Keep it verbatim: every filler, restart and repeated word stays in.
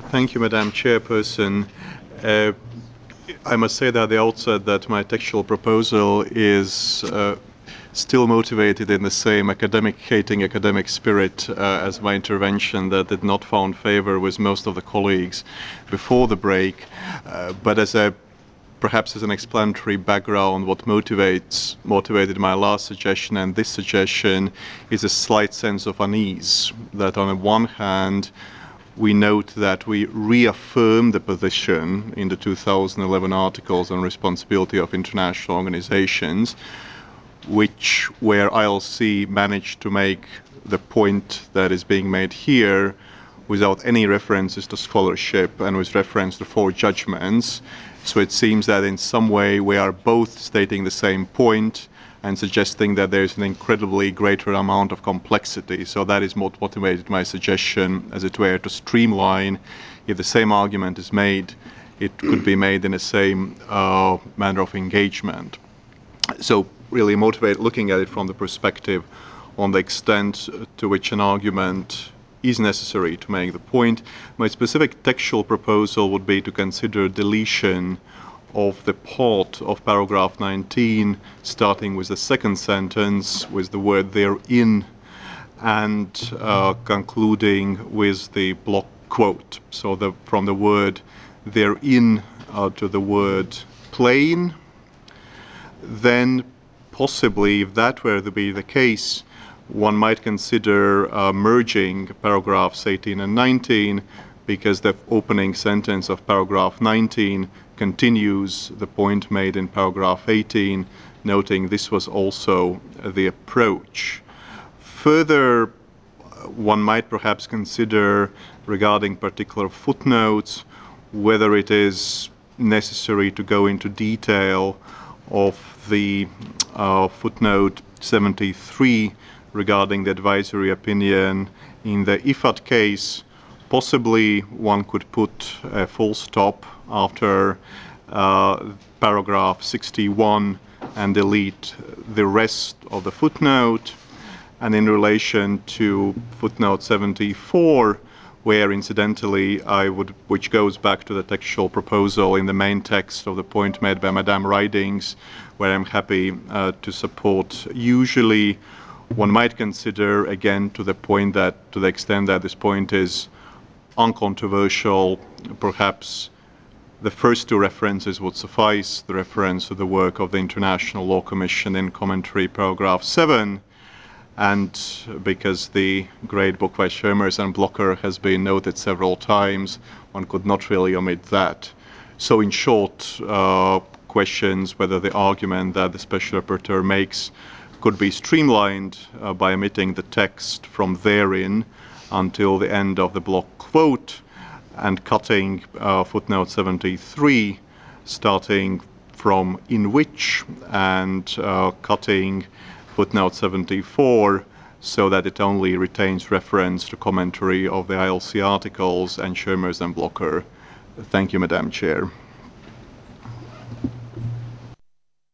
Thank you, Madam Chairperson. Uh, I must say that at the outset that my textual proposal is uh, still motivated in the same academic hating academic spirit uh, as my intervention that did not found favor with most of the colleagues before the break, uh, but as a perhaps as an explanatory background, what motivates motivated my last suggestion and this suggestion is a slight sense of unease that on the one hand we note that we reaffirm the position in the two thousand eleven articles on responsibility of international organizations, which where I L C managed to make the point that is being made here without any references to scholarship and with reference to four judgments. So it seems that in some way we are both stating the same point and suggesting that there's an incredibly greater amount of complexity. So that is what motivated my suggestion, as it were, to streamline. If the same argument is made, it could be made in the same uh, manner of engagement. So really motivate looking at it from the perspective on the extent to which an argument is necessary to make the point. My specific textual proposal would be to consider deletion of the part of paragraph nineteen, starting with the second sentence with the word therein, and uh, concluding with the block quote. So the, from the word therein uh, to the word plain. Then possibly, if that were to be the case, one might consider uh, merging paragraphs eighteen and nineteen, because the opening sentence of paragraph nineteen continues the point made in paragraph eighteen, noting this was also the approach. Further, one might perhaps consider, regarding particular footnotes, whether it is necessary to go into detail of the uh, footnote seventy-three regarding the advisory opinion in the I F A D case. Possibly one could put a full stop after uh, paragraph sixty-one and delete the rest of the footnote. And in relation to footnote seventy-four, where incidentally I would, which goes back to the textual proposal in the main text of the point made by Madame Ridings, where I'm happy uh, to support. Usually one might consider, again, to the point that, to the extent that this point is uncontroversial, perhaps the first two references would suffice, the reference to the work of the International Law Commission in commentary paragraph seven, and because the great book by Schirmers and Blocher has been noted several times, one could not really omit that. So in short, uh, questions whether the argument that the Special Rapporteur makes could be streamlined uh, by omitting the text from therein until the end of the block quote and cutting uh, footnote seventy-three, starting from in which, and uh, cutting footnote seventy-four so that it only retains reference to commentary of the I L C articles and Schirmers and Blocher. Thank you, Madam Chair.